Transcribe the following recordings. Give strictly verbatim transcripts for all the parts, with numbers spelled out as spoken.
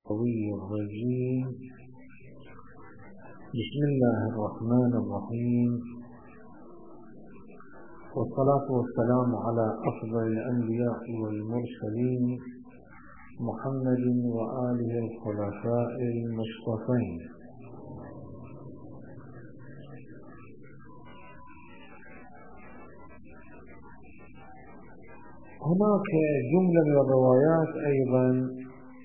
الرجيم. بسم الله الرحمن الرحيم، والصلاة والسلام على أفضل الأنبياء والمرسلين محمد وآله الخلفاء المصطفين. هناك جملة من الروايات أيضا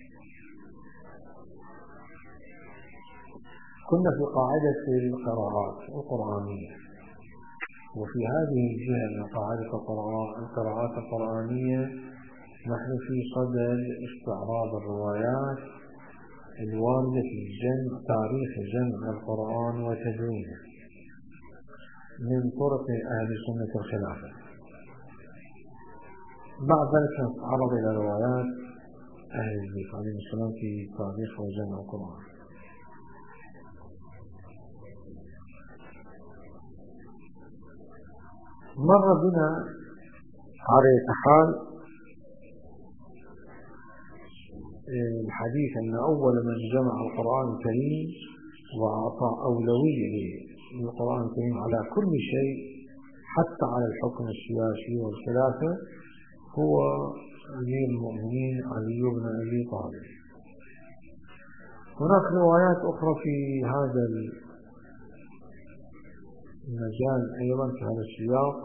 كنا في قاعدة القراءات القرآنية، وفي هذه الجهة من قاعدة القراءات القرآنية نحن في صدد استعراض الروايات الواردة في جمع تاريخ جمع القرآن وتدوينه من طرق أهل سنة الخلافة. بعد ذلك نتعرض إلى روايات أهل البيت عليهم السلام في تاريخ وجمع القرآن. مر بنا على حال الحديث أن أول من جمع القرآن الكريم وأعطى أولوية للقرآن الكريم على كل شيء حتى على الحكم السياسي والخلافة هو أمير المؤمنين علي بن أبي طالب. هناك روايات أخرى في هذا المجال أيضا في هذا السياق،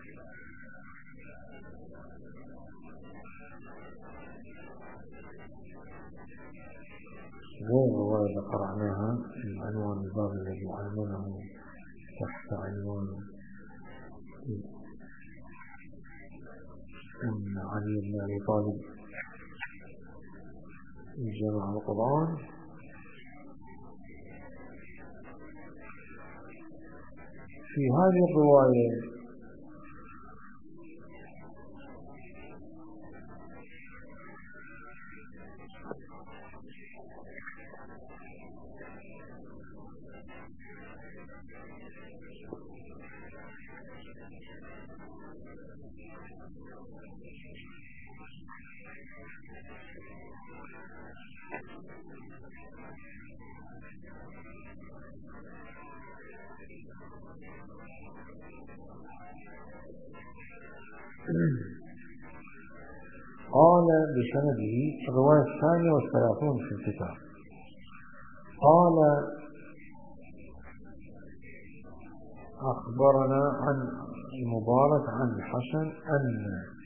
غير الرواية التي قرأناها العنوان الباب الذي عنونه تحت عنوان أن علي بن أبي طالب جمع القرآن. في هذه الرواية قال بسنده الرواية الثانية والثلاثون في الكتاب، قال أخبرنا عن المبارك عن الحسن أن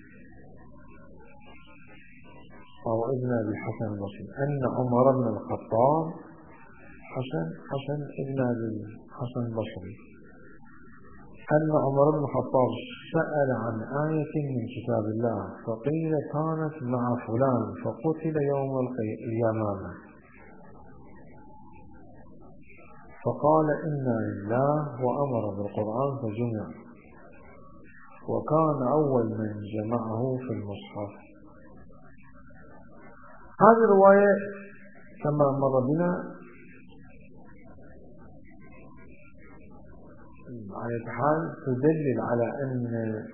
أو ابن أبي الحسن البصري أن عمر بن الخطاب حسن حسن ابن أبي الحسن البصري أن عمر بن الخطاب سأل عن آية من كتاب الله فقيل كانت مع فلان فقتل يوم القيامة، فقال إنا لله وأمر بالقرآن فجمع، وكان أول من جمعه في المصحف. هذه الرواية كما مر بنا على حال تدلل على أن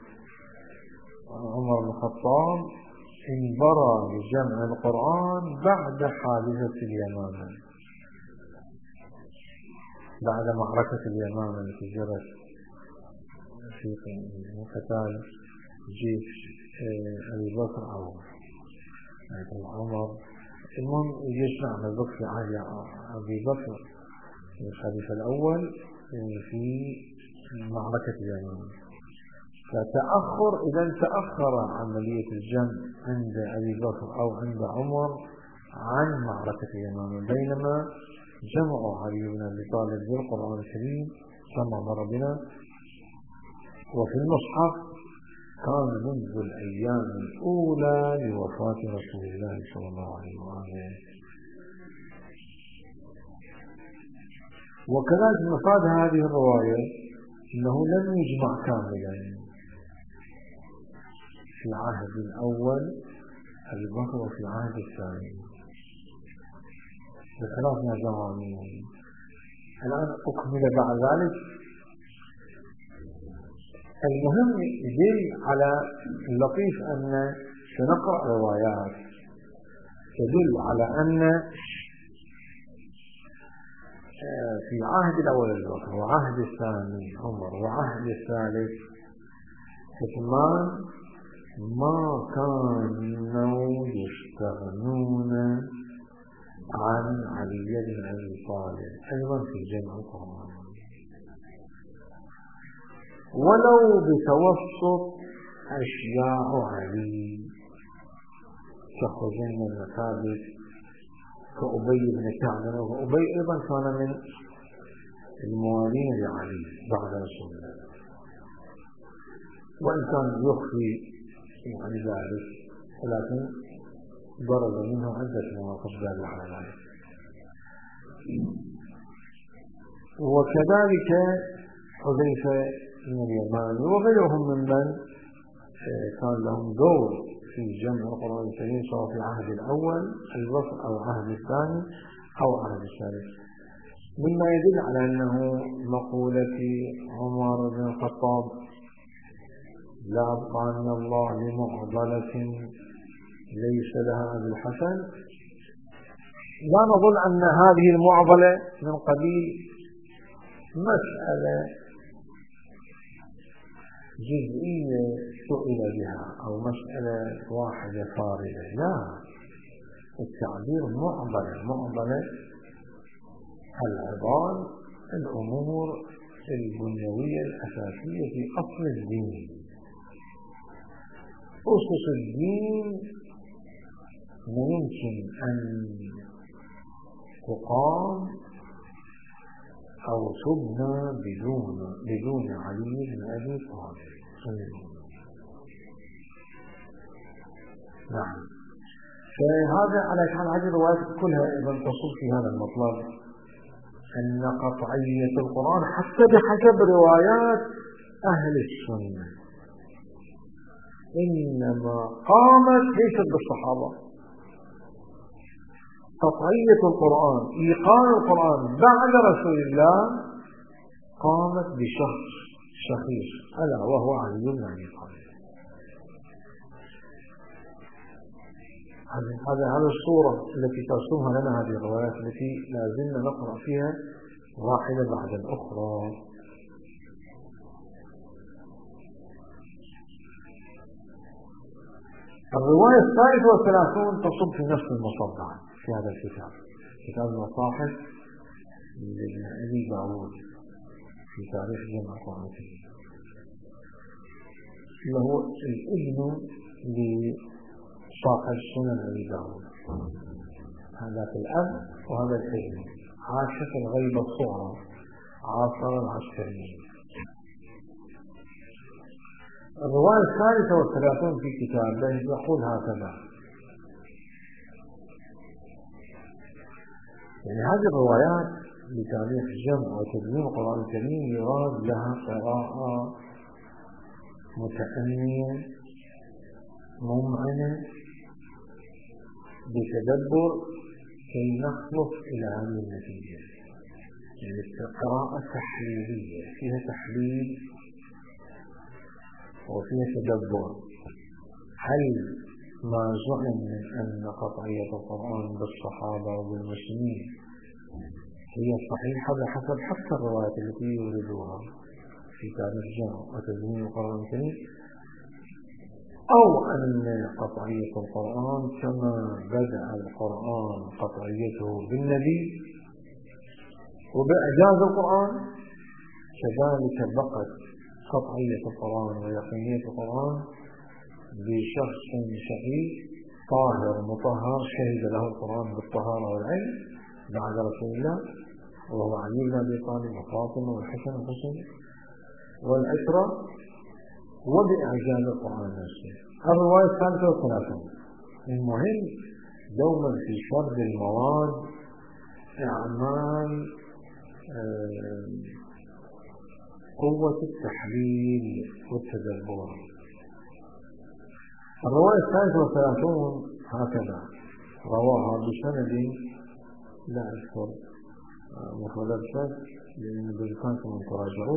عمر بن الخطاب انبرى بجمع القرآن بعد حادثة اليمامة، بعد معركة اليمامة التي جرت في قتال جيش أبي بكر أو عمر. المهم الجيش نعم البكر في عهد أبي بكر الخليفة الأول في معركة اليمامة، فتأخر إذا تأخر عملية الجمع عند أبي بكر أو عند عمر عن معركة اليمامة، بينما جمعوا علي بن أبي طالب بالقرآن الكريم كما مر بنا وفي المصحف كان منذ الأيام الأولى لوفاة رسول الله صلى الله عليه وآله. وكذلك مفاد هذه الرواية أنه لم يجمع كاملا في عهد الأول أبي بكر وفي عهد الثاني بخلاف ما جمع منه. الآن أكمل بعد ذلك. المهم يدل على اللطيف أن سنقرأ روايات تدل على أن في عهد الأول أبو بكر وعهد الثاني عمر وعهد الثالث عثمان ما كانوا يستغنون عن علي بن أبي طالب أيضا في جمع القرآن ولو بتوسط أشياء علي كخزين بن ثابت كأبي بن كعب وأبي أيضا كان من الموالين لعلي بعد رسول الله وإن كان يخفي عن ذلك ولكن ضرب منه عدة مواقف دالة على ذلك. وكذلك حذيفة بن اليمان وغيرهم ممن كان لهم دور في جمع القرآن الكريم سواء في عهد الأول الوفد أو عهد الثاني أو عهد الثالث، مما يدل على أنه مقولة عمر بن الخطاب لا أبقان الله لمعضلة ليس لها أبو الحسن، لا نظن أن هذه المعضلة من قبيل مسألة جزئية سئل بها أو مسألة واحدة فاردة، لا، التعبير معضلة معضلة العضال الأمور البنيوية الأساسية في أصل الدين. أسس الدين لا يمكن أن تقام أو تبنى بدون بدون علي بن أبي طالب. نعم، فهذا على حال هذه الروايات كلها أيضا تصل في هذا المطلب أن قطعية القرآن حتى بحسب روايات أهل السنة إنما قامت ليست بالصحابة. قطعية القرآن إيقان القرآن بعد رسول الله قامت بشخص شخيص ألا وهو علي بن أبي طالب. هذا هذا الصورة التي ترسمها لنا هذه الروايات التي لازلنا نقرأ فيها واحدة بعد الأخرى. الرواية الثالثة والثلاثون تصب في نفس المصدع في هذا الكتاب، كتاب المصاحف لابن أبي داود في تاريخ جمع القرآن الكريم، اللي هو الابن لصاحب سنن أبي داود، هذا في الأب وهذا الابن، عاش في الغيبة الصغرى عاصر العسكريين. الرواية الثالثة والثلاثون في كتابه يقول هكذا، يعني هذه الروايات بتاريخ جمع وتدوين القرآن الكريم يراد لها قراءة متأنية ممعنة بتدبر كي نخلص إلى هذه النتيجة، يعني قراءة تحليلية فيها تحليل وفيها تدبر. هل ما زعم من أن قطعية القرآن بالصحابة وبالمسلمين هي صحيحة بحسب حتى الروايات التي يوردوها في تاريخ جمع وتدوين القرآن الكريم، أو أن قطعية القرآن كما بدأ القرآن قطعيته بالنبي وبإعجاز القرآن كذلك بقت قطعية القرآن ويقينية القرآن بشخص شهيد طاهر مطهر شهد له القرآن بالطهارة والعلم بعد رسول الله وهو علي بن أبي طالب وفاطمة والحسن والحسين والعشرة وبإعجاز القرآن نفسه. الرواية الثالثة والثلاثون. المهم دوما في فرد المواد أعمال قوة التحليل والتدبر. الرواية الثالثة والثلاثون هكذا رواها بسند لا أذكر مفردات الشاذ لأن بإمكانكم أن تراجعوه،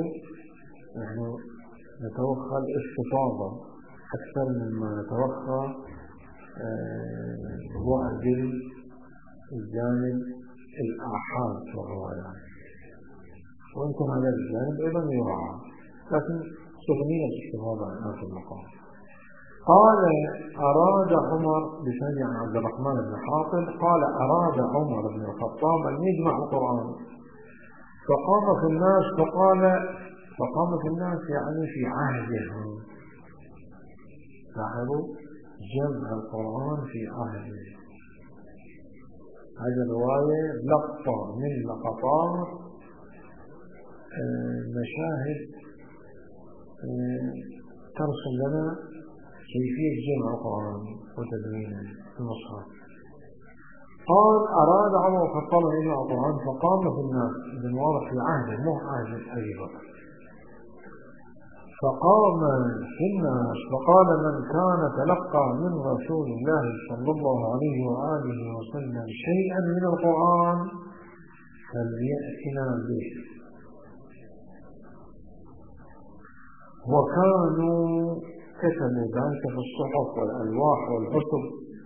نحن نتوخى الاستفاضة أكثر مما نتوخى معدل الجانب الآحاد في الروايات، ويمكن هذا الجانب أيضا يراعى، لكن سخنية الاستفاضة عن هذا المقام. قال أراد عمر بسند عن عبد الرحمن بن حاطب قال أراد عمر بن الخطاب أن يجمع القرآن فقام في الناس فقال فقام في الناس يعني في عهدهم. لاحظوا جمع القرآن في عهده. هذه الرواية لقطة من لقطات مشاهد ترسم لنا كيفية جمع القرآن وتدوينه في المصحف. قال أراد عمر الخطاب أن يجمع القرآن فقام في الناس، إذن واضح في عهده مو عهد أبي بكر. فقام في الناس فقال من كان تلقى من رسول الله صلى الله عليه وآله وسلم شيئا من القرآن فليأتنا به. وكانوا كتبوا ذلك في الصحف والألواح والكتب،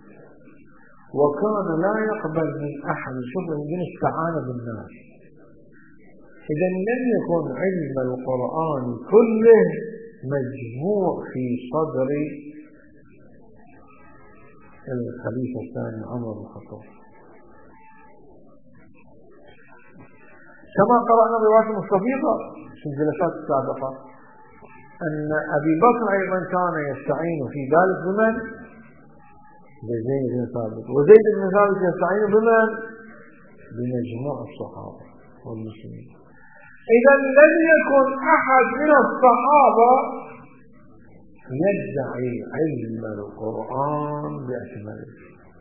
وكان لا يقبل من أحد شبه من استعانة بالناس. إذا لم يكن علم القرآن كله مجموع في صدر الخليفة الثاني عمر بن الخطاب، كما قرأنا رواية مستفيضة في الجلسات السابقة أن أبي بكر أيضا كان يستعين في ذلك بمن؟ بزيد بن ثابت، وزيد بن ثابت يستعين بمن؟ بمجموع الصحابة والمسلمين. إذا لم يكن أحد من الصحابة يدعي علم القرآن بأكمله.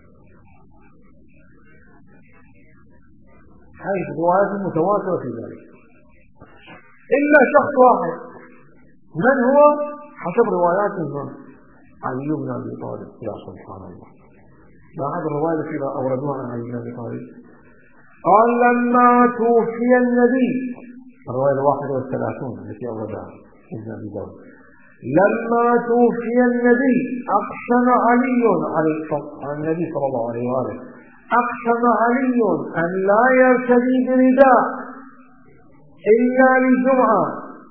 هذه الروايات المتواترة في ذلك، إلا شخص واحد. من هو؟ حسب روايات الإمام علي بن أبي طالب. يا سبحان الله، بعد الرواية التي أوردوها عن علي بن أبي طالب قال لما توفي النبي، الرواية الواحدة والثلاثون التي أوردها ابن أبي طالب، لما توفي النبي أقسم علي على النبي صلى الله عليه وآله أقسم علي أن لا يرتدي برداء إلا للجمعة.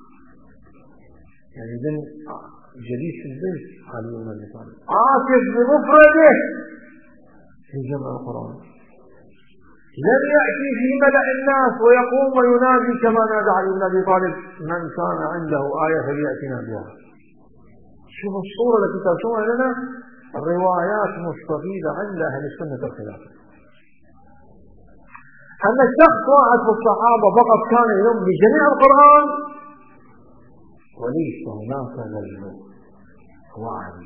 يعني ذن جليس البيت علي بن أبي طالب عاكف بمفرده في جمع القرآن، لم يأتي في ملأ الناس ويقوم وينادي كما نادى علي بن أبي طالب من كان عنده آية فليأتنا بها. شوف الصورة التي ترسمها لنا الروايات مستفيدة عند أهل السنة الخلافة، أن الشخص واحد في الصحابة فقط كان يلم بجميع القرآن وليس هناك غيره هو علي.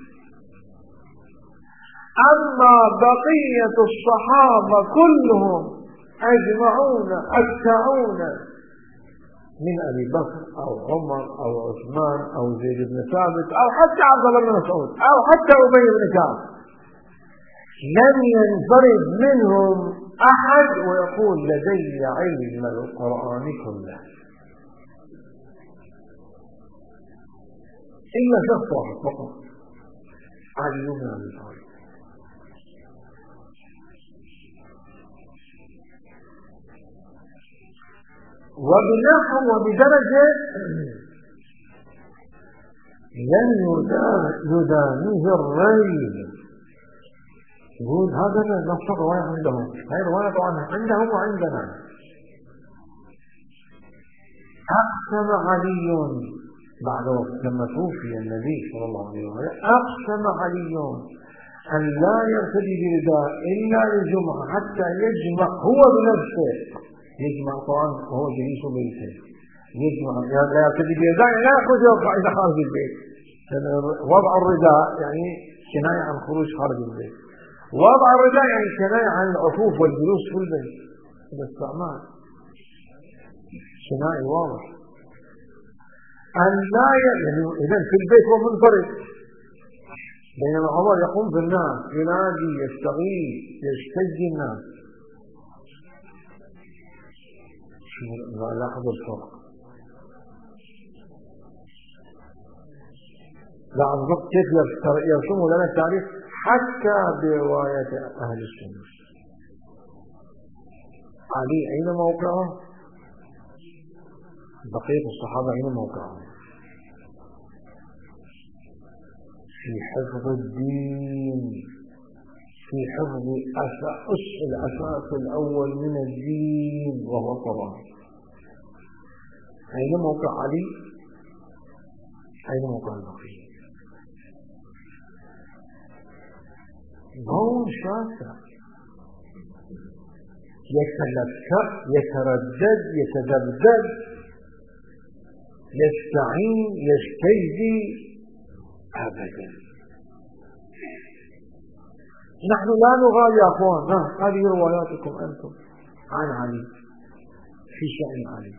أما بقية الصحابة كلهم أجمعون أتعون من أبي بكر أو عمر أو عثمان أو زيد بن ثابت أو حتى عبد الله بن مسعود أو حتى أبي بن كعب، لم ينفرد منهم أحد ويقول لدي علم القرآن كله إلا شخص واحد فقط، علي بن أبي طالب. وبنحو وبدرجة لن يدانيه الريب. يقول هذا نفس الرواية عندهم، هذه رواية طبعا عندهم وعندنا. أقسم علي بعد لما توفي النبي صلى الله عليه وسلم أقسم علي أن لا يرتدي برداء إلا للجمعة حتى يجمع هو بنفسه، يجمع القرآن وهو جليس بيته، يجمع لا يرتدي برداء لا يخرج إلى خارج البيت. وضع الرداء يعني كناية عن خروج خارج البيت، وضع الرداء يعني كناية عن العطوف والجلوس في البيت بالاستعمال، كناية واضح. أن لا يعني إذن في البيت هو منفرد، بينما عمر يقوم بالناس ينادي يستغيث يشتجي الناس. لاحظوا الفرق، لاحظوا كيف يرسموا لنا التاريخ حتى برواية أهل السنة. علي أين موقعه؟ بقية الصحابة أين موقعه؟ في حفظ الدين، في حفظ أساس الأساس الأول من الدين وهو القرآن. أين موقع علي؟ أين موقع البقية؟ ضوء شاسع يتلفت يتردد يتذبذب يستعين يستجدي أبدا. نحن لا نغالي يا أخوان، هذه رواياتكم أنتم عن علي في شأن علي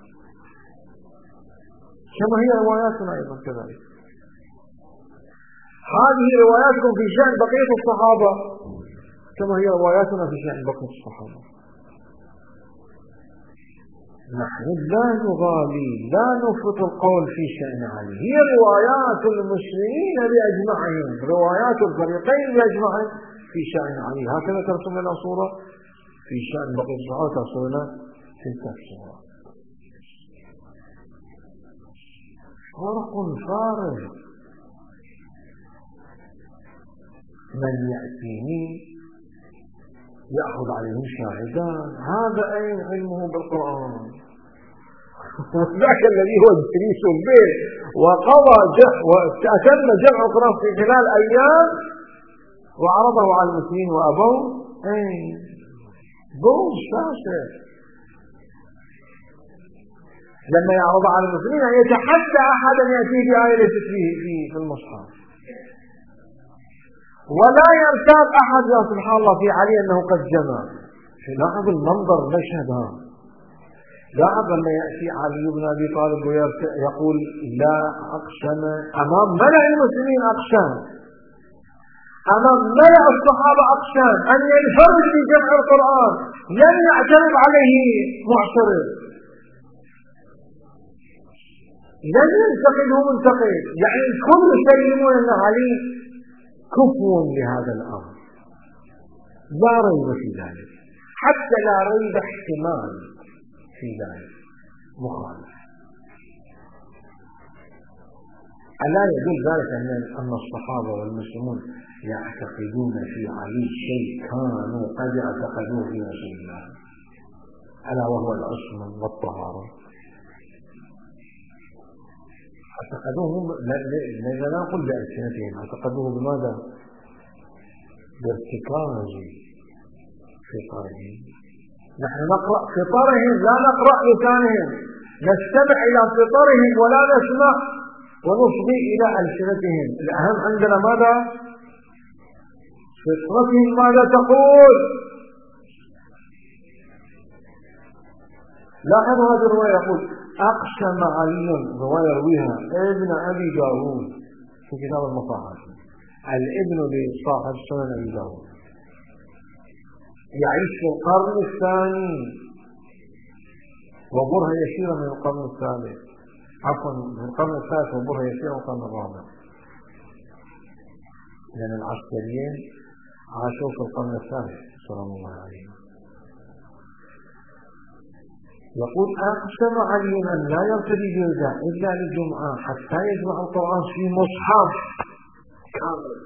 كما هي رواياتنا أيضا كذلك. هذه رواياتكم في شأن بقية الصحابة كما هي رواياتنا في شأن بقية الصحابة. نحن لا نغالي لا نفرط القول في شأن علي، هي روايات المسلمين بأجمعهم، روايات الفريقين بأجمعهم في شأن علي. هكذا ترسم لنا صورة في شأن بقية الصحابة، ترسم لنا تلك الصورة. فرق فارغ. من يأتيني يأخذ عليهم شاهدان، هذا أين علمه بالقرآن؟ وذاك الذي هو جليس به وقضى وأتم جمع القرآن في خلال أيام وعرضه على المسلمين وأبوه أين؟ ضوء شاشة. لما يعرض على المسلمين أن يتحدى أحدا يأتي بآية ليست فيه في المصحف، ولا يرتاب أحد يا سبحان الله في علي أنه قد جمع. لاحظ المنظر المشهد هذا، لاحظ لما يأتي علي بن أبي طالب ويقول لا أقسم أمام ملأ المسلمين، أقسم أمام ملأ الصحابة، أقسم أن ينفرد في جمع القرآن لن يعترض عليه معترض، لن ينتقده منتقد، يعني الكل يسلمون أن علي كفو لهذا الأمر، لا ريب في ذلك، حتى لا ريب احتمال في ذلك مخالف. ألا يدل ذلك أن الصحابة والمسلمون يعتقدون في علي شيء كانوا قد اعتقدوه في رسول الله، ألا وهو العصمة والطهارة. اعتقدوه لا نقول بألسنتهم، اعتقدوه بماذا؟ بارتكاز فطرهم. نحن نقرأ فطرهم لا نقرأ لسانهم، نستمع إلى فطرهم ولا نسمع ونصغي إلى ألسنتهم. الأهم عندنا ماذا؟ فطرتهم ماذا تقول. لاحظ هذه الرواية يقول أقسم علي، رواية يرويها ابن أبي داود في كتاب المصاحف، الابن لصاحب سنن أبي داود، يعيش في القرن الثاني وبرهة يسيرة من القرن الثالث، عفوا من القرن الثالث وبرهة يسيرة من القرن الرابع، لأن العسكريين عاشوا في القرن الثالث سلام الله عليهم. يقول أقسم علي أن لا يرتدي جلده إلا للجمعة حتى يجمع القرآن في مصحف كامل،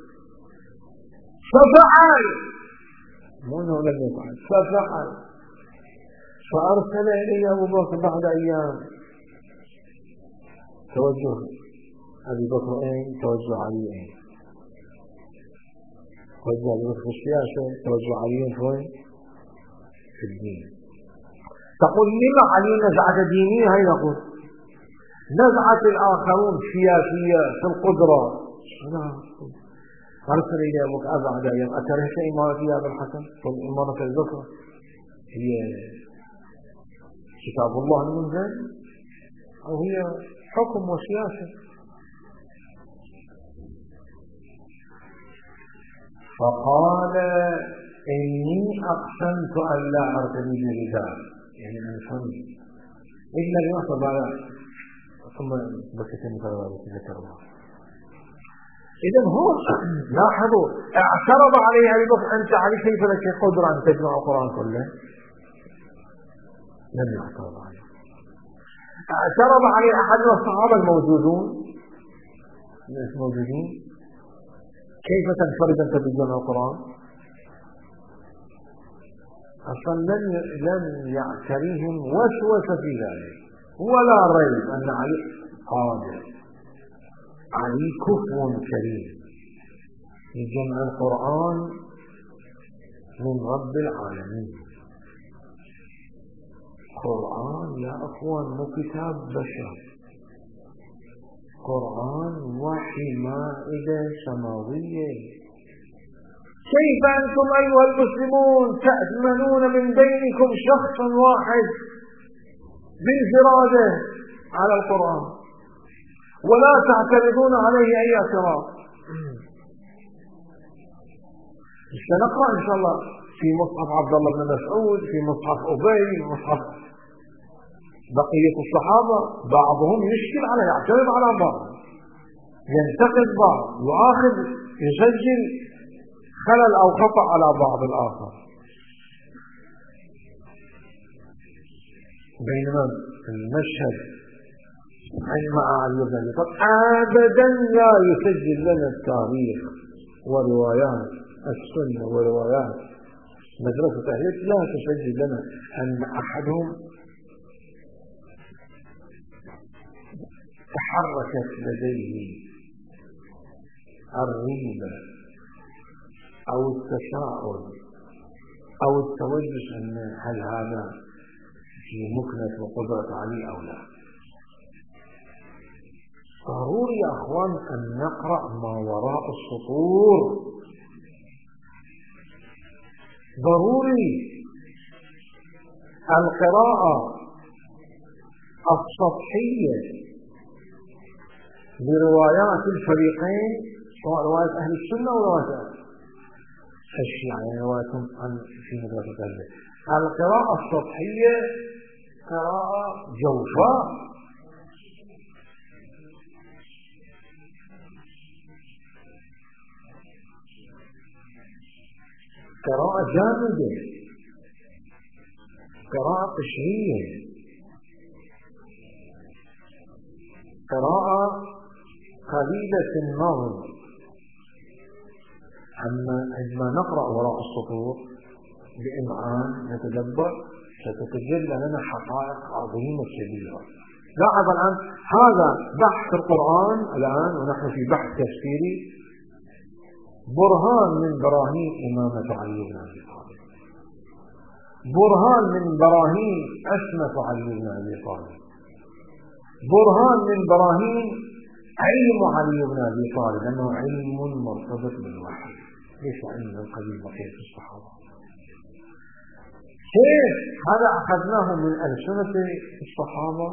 ففعل، مو أنه لم يفعل، ففعل. فأرسل إلي أبو بكر بعد أيام. توجه أبي بكر أين؟ توجه علي أين؟ توجه أبي بكر في السياسة، توجه علي فين؟ في الدين. تقول لما علي نزعة دينية؟ هي نقول نزعة الآخرون سياسية في القدرة. أرسل إلى أبو بكر بعد أيام. أكرهت إمارة يا أبا الحسن؟ إمارة أبي بكر هي كتاب الله المنزل أو هي حكم وسياسة؟ فقال إني أقسمت أن لا أرتدي برداء، يعني أنا فهمت إلا لوحظة بعد ثم بكتين كذلك ذكر الله. إذا هم لاحظوا اعترض عليه أبي بكر: أنت علي كيف لك قدرة أن تجمع القرآن كله؟ لم يعترض عليه. اعترض عليه أحد الصحابة الموجودون ليس موجودين: كيف تنفرد أنت بجمع القرآن؟ أصلا لم لم يعتريهم وسوسة في ذلك، ولا ريب أن علي قادر، علي كفو كريم لجمع القرآن من رب العالمين. قرآن يا أخوان مو كتاب بشر، قرآن وحي مائدة سماوية. كيف أنتم أيها المسلمون تأمنون من بينكم شخصا واحد بانفراده على القرآن ولا تعترضون عليه أي اعتراض؟ سنقرأ إن شاء الله في مصحف عبد الله بن مسعود، في مصحف أبي، مصحف بقية الصحابة، بعضهم يشكل على يعترض على بعض، ينتقد بعض، يؤاخذ يسجل خلل أو خطأ على بعض الآخر. بينما المشهد مع علي بن أبي طالب أبدا لا يسجل لنا التاريخ وروايات السنة وروايات مدرسة أهل لا تسجل لنا أن أحدهم تحركت لديه الريبة أو التساؤل أو التوجس أن هل هذا في مكنة وقدرة علي أو لا. ضروري يا أخوان أن نقرأ ما وراء السطور، ضروري. القراءة السطحية بروايات الفريقين، سواء رواية أهل السنة ورواية الشيعة، يعني روايتهم عن في مدرسة أهل. القراءة السطحية قراءة جوفاء، قراءة جامدة، قراءة قشرية، قراءة قليلة النظر. أما عندما نقرأ وراء السطور بإمعان نتدبر ستتجلى لنا حقائق عظيمة كبيرة. لاحظ الآن هذا بحث القرآن الآن ونحن في بحث تفسيري، برهان من براهين إمامة علي بن أبي طالب، برهان من براهين عصمة علي بن أبي طالب، برهان من براهين علم علي بن أبي طالب أنه علم مرتبط بالوحي، ليس علم القديم بقية الصحابة. كيف هذا أخذناه من ألسنة الصحابة؟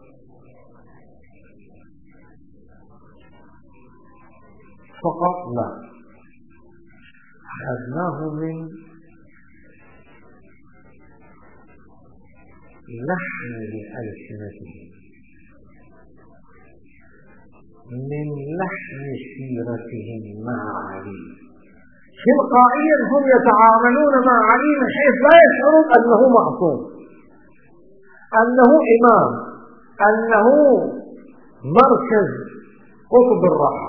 فقط لا، أخذناه من لحن لألسنتهم، من لحن سيرتهم مع علي. تلقائيا هم يتعاملون مع علي من حيث لا يشعرون أنه معصوم، أنه إمام، أنه مركز قطب الرحى،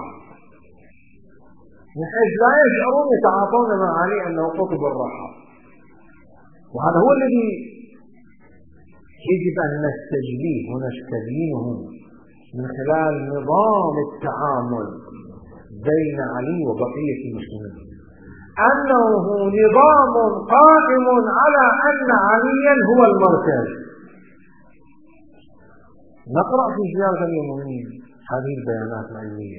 من حيث لا يشعرون يتعاطون مع علي أنه قطب الرحى. وهذا هو الذي يجب أن نستجليه ونستبينه من خلال نظام التعامل بين علي وبقية المسلمين، أنه نظام قائم على أن عليا هو المركز. نقرأ في زيارة المؤمنين هذه البيانات العلمية.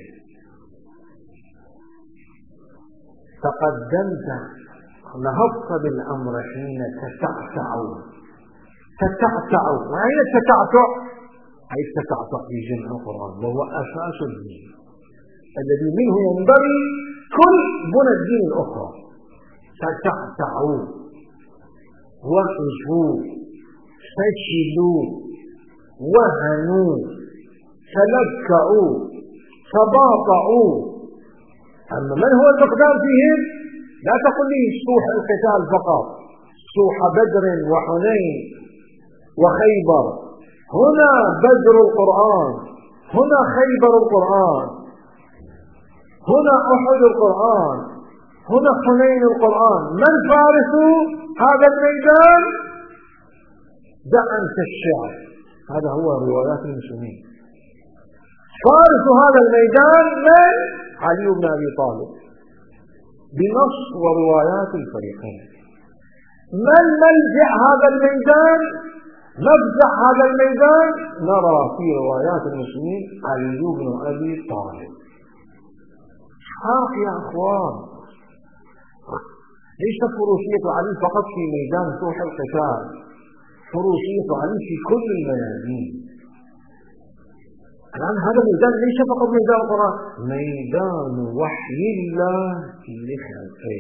تقدمت نهضت بالأمر حين تتعتعوا تتعتعوا وأين التتعتع؟ أي التتعتع في جمع القرآن، وهو أساس الدين الذي منه ينبغي كل بنى الدين الأخرى. تتعتعوا وقفوا فشلوا وهنوا تلكأوا تباطؤوا أما من هو المقدام فيهم؟ لا تقل لي سوح القتال فقط، سوح بدر وحنين وخيبر. هنا بدر القرآن، هنا خيبر القرآن، هنا أحد القرآن، هنا حنين القرآن. من فارس هذا الميدان؟ دع أنت الشعر، هذا هو روايات المسلمين. فارس هذا الميدان من؟ علي بن أبي طالب بنص وروايات الفريقين. من ملجأ هذا الميدان؟ مفزع هذا الميدان؟ نرى في روايات المسلمين علي بن أبي طالب. حق يا أخوان، ليس فروسية علي فقط في ميدان سوح القتال، فروسية علي في كل الميادين. الآن هذا الميدان ليس فقط ميدان القرآن، ميدان وحي الله لخلقه،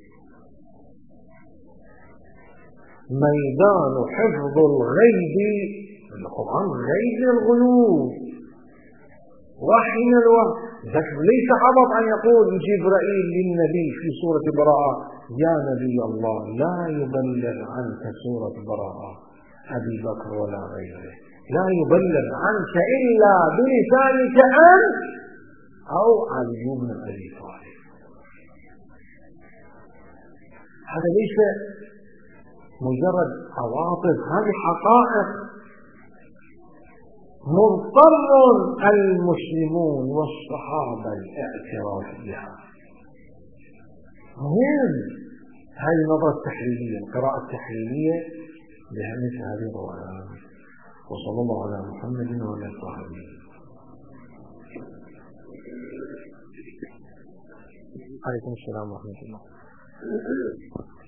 ميدان حفظ الغيب. القرآن غيب الغيوب، وحي من الوحي. ليس عبط أن يقول جبرائيل للنبي في سورة براءة يا نبي الله لا يبلغ عنك سورة براءة أبي بكر ولا غيره، لا يبلغ عنك إلا بلسانك أنت أو علي بن أبي طالب. هذا ليس مجرد عواطف، هذه حقائق مضطر المسلمون والصحابة الاعتراف بها. مهم هذه النظرة التحليلية، القراءة التحليلية لمثل هذه الروايات. وصلى الله على محمد وعلى آله وصحبه. عليكم السلام ورحمة الله.